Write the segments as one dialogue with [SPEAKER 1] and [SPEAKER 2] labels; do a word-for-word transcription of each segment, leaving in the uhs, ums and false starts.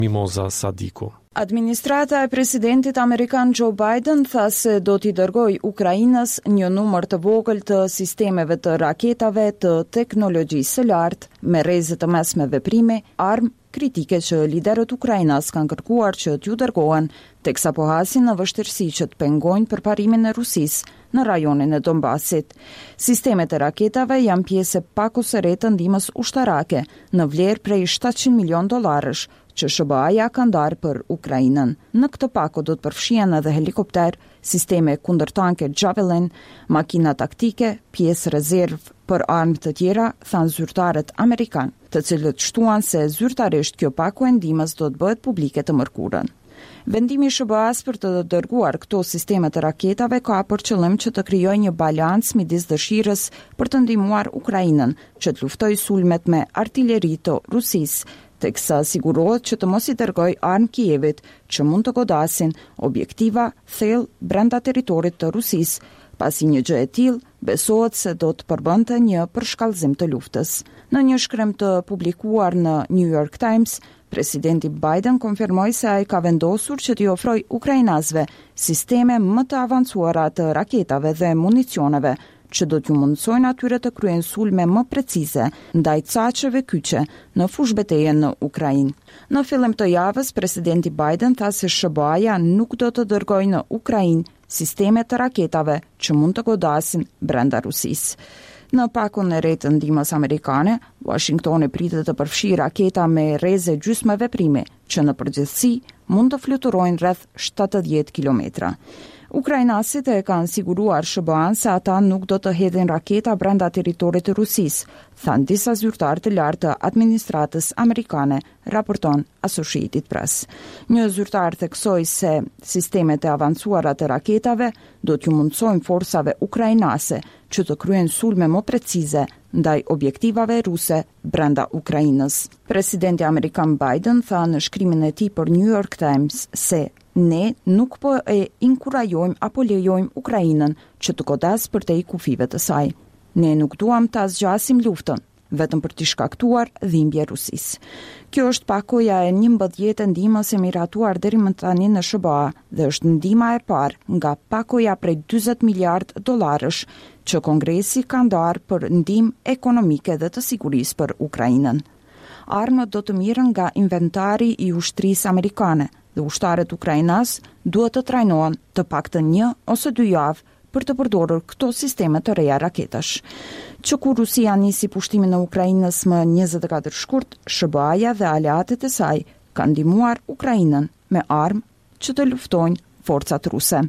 [SPEAKER 1] Mimoza Sadiku.
[SPEAKER 2] Administrata e presidentit amerikan Joe Biden tha se do t'i dërgoj Ukrainës një numër të vogël të sistemeve të raketave të teknologjisë së lartë me rreze të mesme veprimi, armë kritike që liderët Ukrainas kanë kërkuar që t'ju dërgohen, teksa po hasin në vështirësi që të pengojnë përparimin e Rusisë në rajonin e Donbasit. Sistemet e raketave janë pjesë e pakos së re të ndihmës ushtarake në vlerë prej shtatëqind milion dollarësh që S B A-ja ka ndarë për Ukrainën. Në këtë pako do të përfshihen edhe helikopter, sisteme kundërtanke Javelin, makina taktike, pjesë rezervë për armë të tjera, thanë zyrtarët amerikan, të cilët shtuan se zyrtarisht kjo pako e ndihmës do të bëhet publike të mërkurën. Vendimi i S B A-s për të dërguar këto sisteme të raketave ka për qëllim që të krijojë një balans midis dëshirës për të ndihmuar Ukrainën që të luftojë sulmet me artilleri të Rusisë, teksa sigurohet që të mos i dërgoj armë Kievit që mund të godasin objektiva thellë brenda territorit të Rusisë, pasi një gjë e tillë besohet se do të përbënte një përshkallëzim të luftës. Në një shkrim të publikuar në New York Times, presidenti Biden konfirmoi se ai ka vendosur që t'i ofrojë ukrainasve sisteme më të avancuara të raketave dhe municioneve, që do t'ju mundsojnë atyre të kryejnë sulme më precize ndaj caqeve kyçe në fushë betejë në Ukrainë. Në fillim të javës, presidenti Biden tha se S B A-ja nuk do të dërgojë në Ukrainë sisteme të raketave që mund të godasin brenda Rusisë. Në pakon e re të ndihmës amerikane, Washingtoni pritet të përfshijë raketa me rreze gjysmë veprimi, që në përgjithësi mund të fluturojnë rreth shtatëdhjetë kilometra. Ukrainasit e kanë siguruar S B A-n se ata nuk do të hedhin raketa brenda territorit të Rusisë, thanë disa zyrtarë të lartë të administratës amerikane, raporton Associated Press. Një zyrtar theksoi se sistemet e avancuara të raketave do t'ju mundsojnë forsave ukrainase që të kryejnë sulme më precize ndaj objektivave ruse brenda Ukrainës. Presidenti amerikan Biden tha në shkrimin e tij për New York Times se ne nuk po e inkurajojmë apo lejojmë Ukrainën që të godas përtej kufive të saj. Ne nuk duam ta zgjasim luftën, vetëm për t'i shkaktuar dhimbje Rusisë. Kjo është pakoja e njëmbëdhjetë ndihmës e miratuar deri më tani në S B A dhe është ndihma e parë nga pakoja prej dyzet miliard dollarësh që Kongresi ka ndarë për ndihmë ekonomike dhe të sigurisë për Ukrainën. Armët do të mirën nga inventari i ushtrisë amerikane dhe ushtarët ukrainas duhet të trajnohen të paktën një ose dy javë për të përdorur këto sisteme të reja raketash. Që kur Rusia nisi pushtimin e Ukrainës më njëzet e katër shkurt, S B A-ja dhe aleatët e saj kanë ndihmuar Ukrainën me armë që të luftojnë forcat ruse.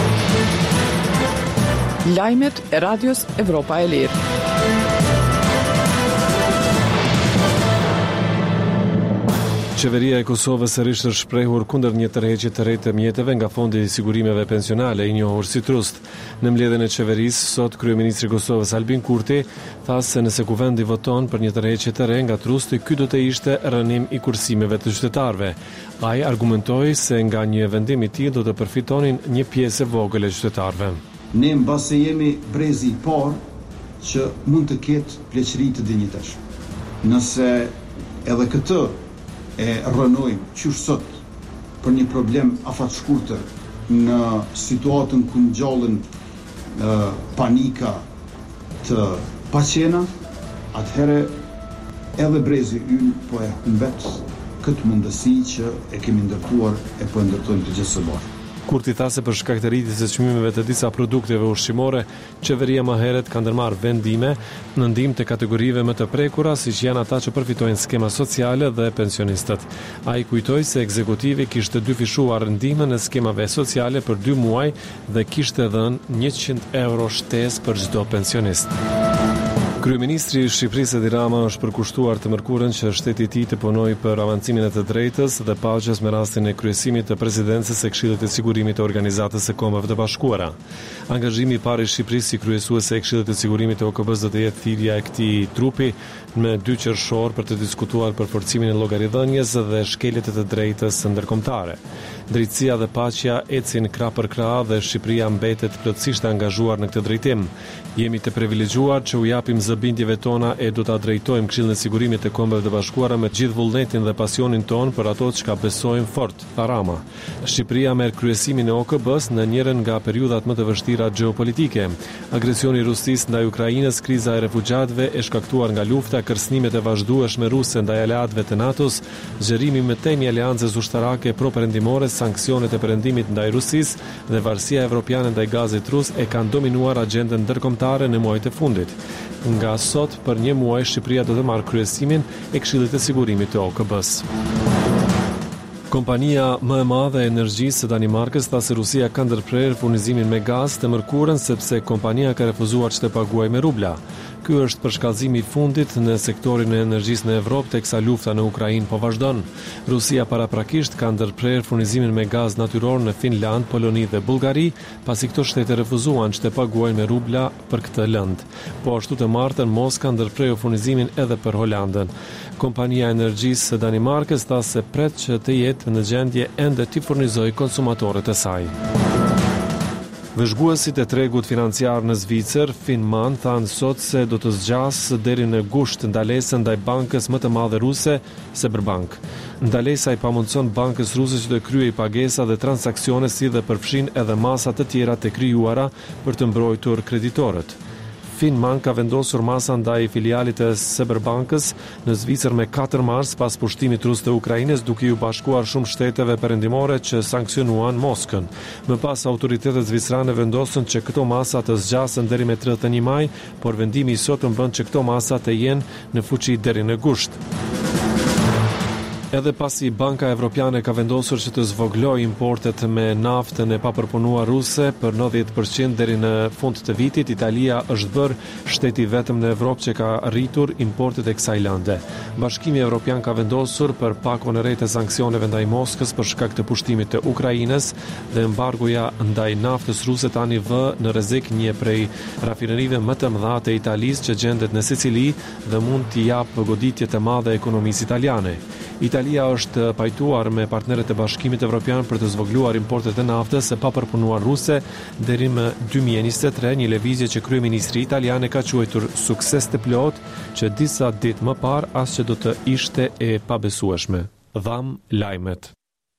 [SPEAKER 3] Lajmet e Radios Evropa e Lirë.
[SPEAKER 1] Qeveria e Kosovës sërish është shprehur kundër një tërheqje të re të mjeteve nga Fondi i Sigurimeve Pensionale, i njohur si Trust. Në mbledhjen e qeverisë, sot kryeministri i Kosovës Albin Kurti tha se nëse kuvendi voton për një tërheqje të re nga Trusti, ky do të ishte rënim i kursimeve të qytetarëve. Ai argumentoi se nga një vendim i tillë do të përfitonin një pjesë e vogël e qytetarëve.
[SPEAKER 4] Ne mbase jemi brezi i parë që mund të ketë pleqëri të dinjiteshme. Nëse edhe këtë e rënojmë qysh sot për një problem afat shkurtër në situatën ku ngjallën panika të paqena, atëherë edhe brezi ynë po e humbet këtë mundësi që e kemi ndërtuar e po e ndërtojmë të gjithë së bashku.
[SPEAKER 1] Kurti tha se për shkak të rritjes së çmimeve të disa produkteve ushqimore, qeveria më herët ka ndërmarrë vendime në ndihmë të kategorive më të prekura, siç janë ata që përfitojnë skema sociale dhe pensionistët. Ai kujtoi se ekzekutivi kishte dyfishuar ndihmën e skemave sociale për dy muaj dhe kishte dhënë njëqind euro shtesë për çdo pensionist. Kryeministri i Shqipërisë Edi Rama është përkushtuar të mërkurën që shteti i tij të punojë për avancimin e të drejtës dhe paqes me rastin e kryesimit të presidencës së Këshillit të Sigurimit të Organizatës së Kombeve të Bashkuara. Angazhimi i parë i Shqipërisë si kryesuese e Këshillit të Sigurimit të O K B-s do të jetë thirrja e këtij trupi me dy qershor për të diskutuar për forcimin e llogaridhënies dhe shkeljet e të drejtës ndërkombëtare. Drejtësia dhe paqja ecin krah për krah dhe Shqipëria mbetet plotësisht e angazhuar në këtë drejtim. Jemi të privilegjuar që u japim zëbindjeve tona e do ta drejtojmë Këshillin e Sigurimit të Kombeve të Bashkuara me gjithë vullnetin dhe pasionin ton për ato çka besojmë fort, tha Rama. Shqipëria merr kryesimin e O K B-s në njërin nga periudhat më të vështira gjeopolitike. Agresioni i Rusisë ndaj Ukrainës, kriza e refugjatëve e shkaktuar nga lufta, kërcënimet e vazhdueshme ruse ndaj aleatëve të NATO-s, zgjerimi më tej i aleancës ushtarake pro-perëndimore, sanksionet e perëndimit ndaj Rusisë dhe varësia evropiane ndaj gazit rus e kanë dominuar agjendën ndërkombëtare në muajt e fundit. Nga sot, për një muaj, Shqipëria do të marrë kryesimin e Këshillit të Sigurimit të O K B-s. Kompania më e madhe e energjisë së Danimarkës tha se Rusia ka ndërprerë furnizimin me gaz të mërkurën sepse kompania ka refuzuar që të paguajë me rubla. Ky është përshkallëzimi i fundit në sektorin e energjisë në Evropë teksa lufta në Ukrainë po vazhdon. Rusia paraprakisht ka ndërprerë furnizimin me gaz natyror në Finland, Poloni dhe Bullgari, pasi këto shtete refuzuan që të paguajnë me rubla për këtë lëndë. Po ashtu të martën Moska ndërpreu furnizimin edhe për Holandën. Kompania e energjisë së Danimarkës tha se pret që të jetë në gjendje ende t'i furnizojë konsumatorët e saj. Vëzhguesit e tregut financiar në Zvicër, Finman, thanë sot se do të zgjasë deri në gusht ndalesën ndaj bankës më të madhe ruse, Sberbank. Ndalesa i pamundson bankës ruse që të kryejë pagesa dhe transaksione si dhe përfshin edhe masa të tjera të krijuara për të mbrojtur kreditorët. Finman ka vendosur masa ndaj filialit të Sberbankës në Zvicër me katër mars pas pushtimit rus të Ukrainës, duke u bashkuar shumë shteteve perëndimore që sanksionuan Moskën. Më pas autoritetet zvicrane vendosën që këto masa të zgjasen deri me tridhjetë e një maj, por vendimi i sotëm bën që këto masa të jenë në fuqi deri në gusht. Edhe pasi Banka Evropiane ka vendosur që të zvoglojë importet me naftën e papërpunuar ruse për nëntëdhjetë përqind deri në fund të vitit, Italia është bërë shteti vetëm në Evropë që ka rritur importet e kësaj lënde. Bashkimi Evropian ka vendosur për pakon e re të sanksioneve ndaj Moskës për shkak të pushtimit të Ukrainës dhe embargoja ndaj naftës ruse tani vë në rrezik një prej rafinerive më të mëdha të Italisë që gjendet në Sicili dhe mund t'i japë goditje të madhe ekonomisë italiane. Italia është pajtuar me partnerët e Bashkimit Evropian për të zvogluar importet e naftës e papërpunuar ruse deri në dy mijë e njëzet e tre, një lëvizje që kryeministri italian e ka quajtur sukses të plot, që disa ditë më parë as që do të ishte e pabesueshme. Dham lajmet.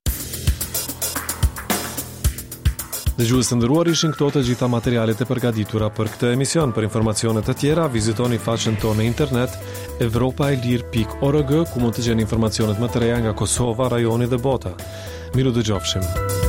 [SPEAKER 1] Dëgjues të nderuar, ishin këto të gjitha materialet e përgatitura për këtë emision. Për informacione të tjera, vizitoni faqen tonë në internet europa e lir pikë org, ku mund të gjeni informacionet më të reja nga Kosova, rajoni dhe bota. Miru dëgjofshim.